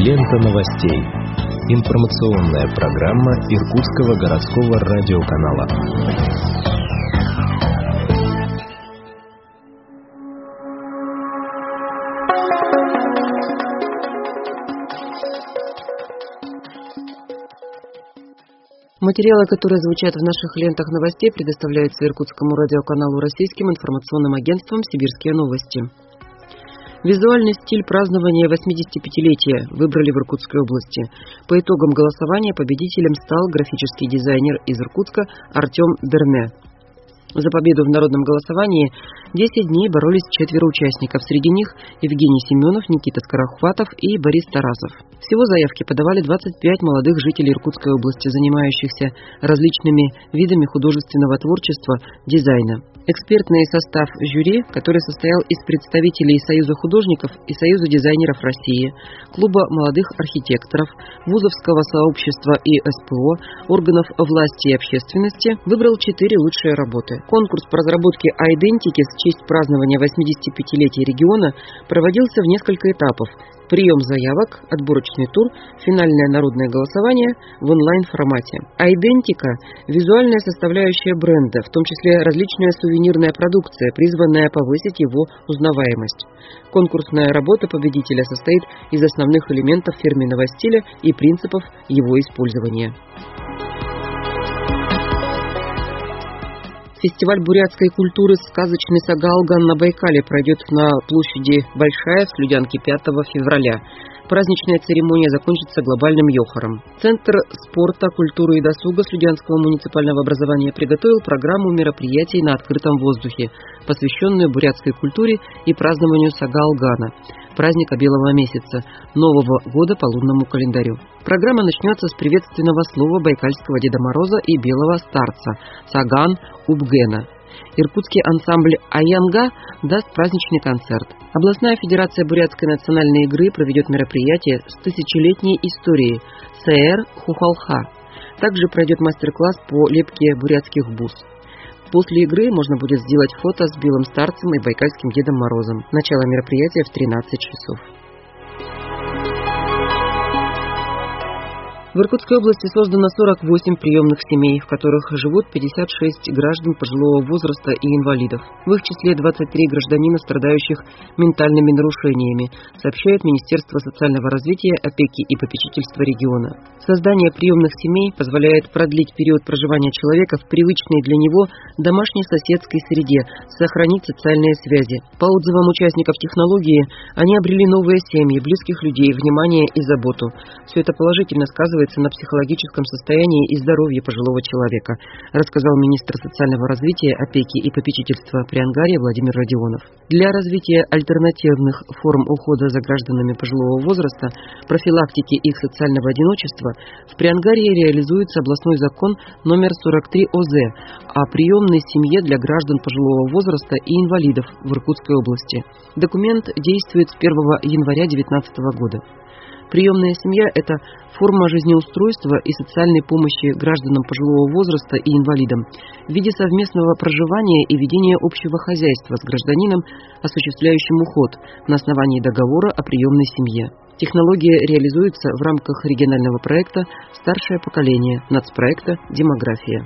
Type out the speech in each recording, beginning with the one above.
Лента новостей. Информационная программа Иркутского городского радиоканала. Материалы, которые звучат в наших лентах новостей, предоставляются Иркутскому радиоканалу российским информационным агентством «Сибирские новости». Визуальный стиль празднования 85-летия выбрали в Иркутской области. По итогам голосования победителем стал графический дизайнер из Иркутска Артем Берме. За победу в народном голосовании 10 дней боролись 4 участников. Среди них Евгений Семенов, Никита Скорохватов и Борис Тарасов. Всего заявки подавали 25 молодых жителей Иркутской области, занимающихся различными видами художественного творчества, дизайна. Экспертный состав жюри, который состоял из представителей Союза художников и Союза дизайнеров России, Клуба молодых архитекторов, вузовского сообщества и СПО, органов власти и общественности, выбрал 4 лучшие работы. Конкурс по разработке айдентики в честь празднования 85-летия региона проводился в несколько этапов. Прием заявок, отборочный тур, финальное народное голосование в онлайн-формате. Айдентика – визуальная составляющая бренда, в том числе различная сувенирная продукция, призванная повысить его узнаваемость. Конкурсная работа победителя состоит из основных элементов фирменного стиля и принципов его использования. Фестиваль бурятской культуры «Сказочный Сагалган» на Байкале пройдет на площади Большая в Слюдянке 5 февраля. Праздничная церемония закончится глобальным йохором. Центр спорта, культуры и досуга Слюдянского муниципального образования приготовил программу мероприятий на открытом воздухе, посвященную бурятской культуре и празднованию Сагалгана, праздника Белого месяца, Нового года по лунному календарю. Программа начнется с приветственного слова байкальского Деда Мороза и Белого Старца Саган Убгена. Иркутский ансамбль «Аянга» даст праздничный концерт. Областная федерация бурятской национальной игры проведет мероприятие с тысячелетней историей «Сээр Хухалха». Также пройдет мастер-класс по лепке бурятских бус. После игры можно будет сделать фото с Белым Старцем и байкальским Дедом Морозом. Начало мероприятия в 13 часов. В Иркутской области создано 48 приемных семей, в которых живут 56 граждан пожилого возраста и инвалидов. В их числе 23 гражданина, страдающих ментальными нарушениями, сообщает Министерство социального развития, опеки и попечительства региона. Создание приемных семей позволяет продлить период проживания человека в привычной для него домашней соседской среде, сохранить социальные связи. По отзывам участников технологии, они обрели новые семьи, близких людей, внимание и заботу. Все это положительно сказывается на психологическом состоянии и здоровье пожилого человека, рассказал министр социального развития, опеки и попечительства Приангарья Владимир Родионов. Для развития альтернативных форм ухода за гражданами пожилого возраста, профилактики их социального одиночества, в Приангарье реализуется областной закон номер 43 ОЗ о приемной семье для граждан пожилого возраста и инвалидов в Иркутской области. Документ действует с 1 января 2019 года. Приемная семья – это форма жизнеустройства и социальной помощи гражданам пожилого возраста и инвалидам в виде совместного проживания и ведения общего хозяйства с гражданином, осуществляющим уход на основании договора о приемной семье. Технология реализуется в рамках регионального проекта «Старшее поколение» нацпроекта «Демография».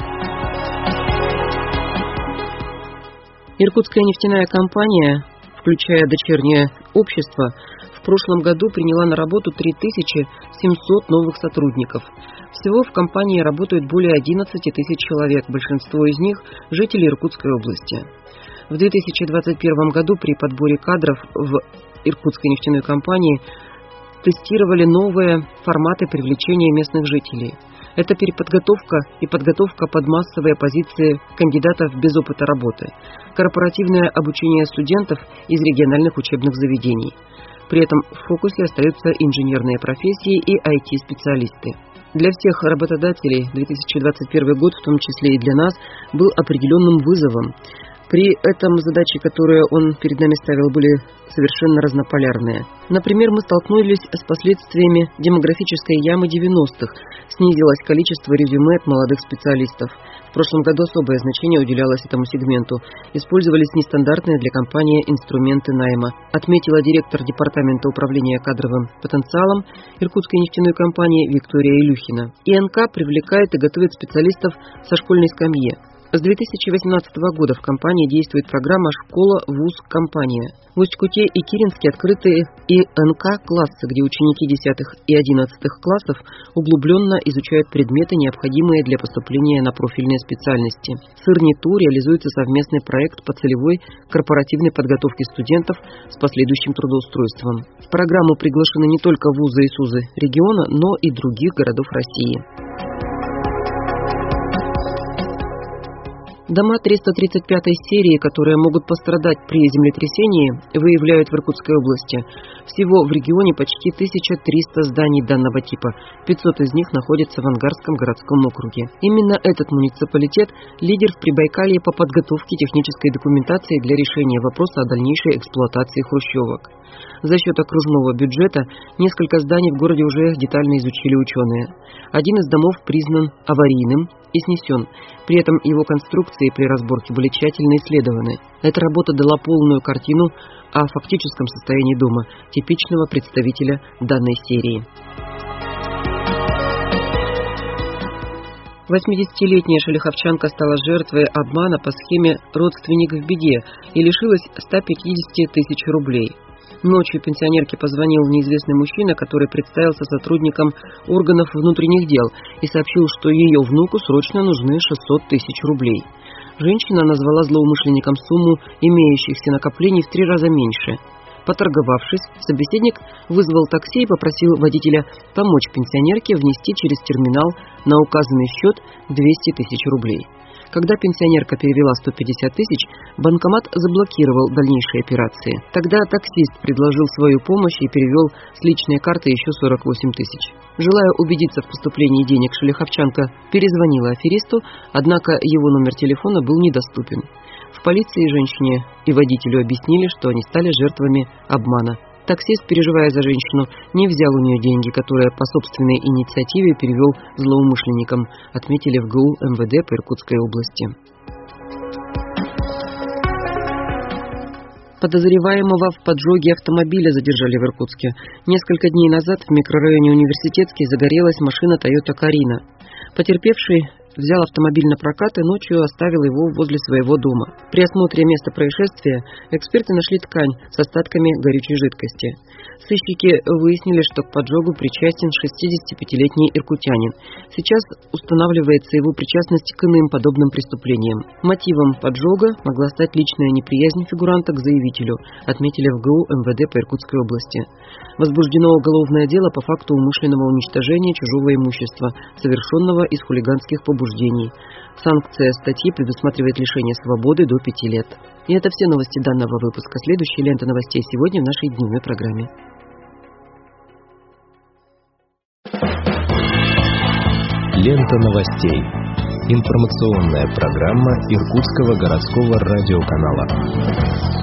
Иркутская нефтяная компания, включая дочернее общество, в прошлом году приняла на работу 3700 новых сотрудников. Всего в компании работают более 11 тысяч человек, большинство из них – жители Иркутской области. В 2021 году при подборе кадров в Иркутской нефтяной компании тестировали новые форматы привлечения местных жителей. Это переподготовка и подготовка под массовые позиции кандидатов без опыта работы, корпоративное обучение студентов из региональных учебных заведений. При этом в фокусе остаются инженерные профессии и IT-специалисты. Для всех работодателей 2021 год, в том числе и для нас, был определенным вызовом. При этом задачи, которые он перед нами ставил, были совершенно разнополярные. Например, мы столкнулись с последствиями демографической ямы 90-х. Снизилось количество резюме от молодых специалистов. В прошлом году особое значение уделялось этому сегменту. Использовались нестандартные для компании инструменты найма, отметила директор Департамента управления кадровым потенциалом Иркутской нефтяной компании Виктория Илюхина. ИНК привлекает и готовит специалистов со школьной скамьи. С 2018 года в компании действует программа «Школа, вуз, компания». В Усть-Куте и Киренске открыты ИНК-классы, где ученики 10 и 11 классов углубленно изучают предметы, необходимые для поступления на профильные специальности. С ИРНИТУ реализуется совместный проект по целевой корпоративной подготовке студентов с последующим трудоустройством. В программу приглашены не только вузы и СУЗы региона, но и других городов России. Дома 335-й серии, которые могут пострадать при землетрясении, выявляют в Иркутской области. Всего в регионе почти 1300 зданий данного типа. 500 из них находятся в Ангарском городском округе. Именно этот муниципалитет – лидер в Прибайкалье по подготовке технической документации для решения вопроса о дальнейшей эксплуатации хрущевок. За счет окружного бюджета несколько зданий в городе уже детально изучили ученые. Один из домов признан аварийным и снесен. При этом его конструкции при разборке были тщательно исследованы. Эта работа дала полную картину о фактическом состоянии дома, типичного представителя данной серии. 80-летняя шелиховчанка стала жертвой обмана по схеме «Родственник в беде» и лишилась 150 тысяч рублей. Ночью пенсионерке позвонил неизвестный мужчина, который представился сотрудником органов внутренних дел и сообщил, что ее внуку срочно нужны 600 тысяч рублей. Женщина назвала злоумышленникам сумму имеющихся накоплений в 3 раза меньше. Поторговавшись, собеседник вызвал такси и попросил водителя помочь пенсионерке внести через терминал на указанный счет 200 тысяч рублей. Когда пенсионерка перевела 150 тысяч, банкомат заблокировал дальнейшие операции. Тогда таксист предложил свою помощь и перевел с личной карты еще 48 тысяч. Желая убедиться в поступлении денег, шелиховчанка перезвонила аферисту, однако его номер телефона был недоступен. В полиции женщине и водителю объяснили, что они стали жертвами обмана. Таксист, переживая за женщину, не взял у нее деньги, которые по собственной инициативе перевел злоумышленникам, отметили в ГУ МВД по Иркутской области. Подозреваемого в поджоге автомобиля задержали в Иркутске. Несколько дней назад в микрорайоне Университетский загорелась машина Toyota Carina. Потерпевший взял автомобиль на прокат и ночью оставил его возле своего дома. При осмотре места происшествия эксперты нашли ткань с остатками горючей жидкости. Сыщики выяснили, что к поджогу причастен 65-летний иркутянин. Сейчас устанавливается его причастность к иным подобным преступлениям. Мотивом поджога могла стать личная неприязнь фигуранта к заявителю, отметили в ГУ МВД по Иркутской области. Возбуждено уголовное дело по факту умышленного уничтожения чужого имущества, совершенного из хулиганских побуждений. Санкция статьи предусматривает лишение свободы до 5 лет. И это все новости данного выпуска. Следующая лента новостей сегодня в нашей дневной программе. Лента новостей. Информационная программа Иркутского городского радиоканала.